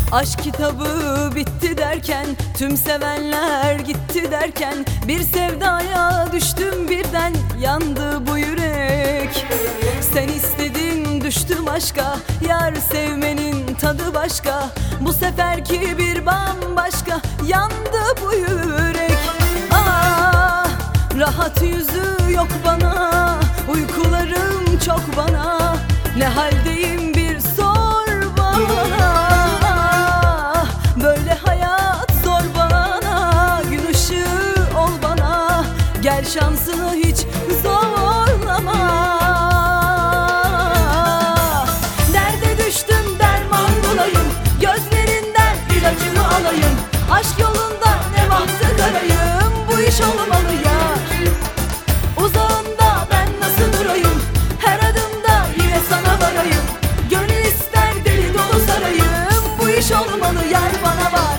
Aşk kitabı bitti derken, tüm sevenler gitti derken, bir sevdaya düştüm birden, yandı bu yürek. Sen istedin, düştüm aşka, yar sevmenin tadı başka. Bu seferki bir bambaşka, yandı bu yürek. Ah, rahat yüzü yok bana, uykularım çok bana. Ne haldeyim bir sor bana. Böyle hayat zor bana, gün ışığı ol bana. Gel şansını hiç zorlama. Derde düştüm, derman bulayım, gözlerinden ilacımı alayım. Aşk yolunda ne bahtı karayım, bu iş olmalı yar. Uzağında ben nasıl durayım, her adımda yine sana varayım. Gönül ister deli dolu sarayım, bu iş olmalı yar, bana var.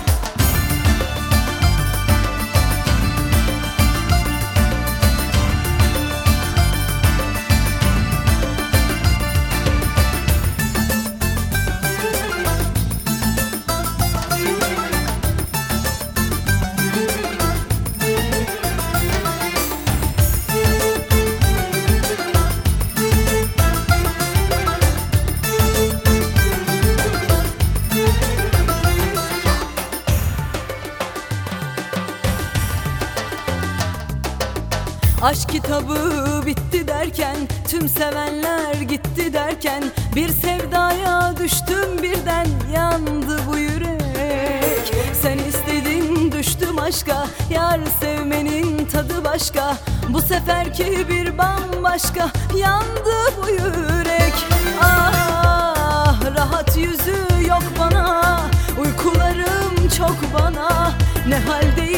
Aşk kitabı bitti derken, tüm sevenler gitti derken, bir sevdaya düştüm birden, yandı bu yürek. Sen istedin, düştüm aşka, yar sevmenin tadı başka. Bu seferki bir bambaşka, yandı bu yürek. Ah, rahat yüzü yok bana, uykularım çok bana. Ne haldeyim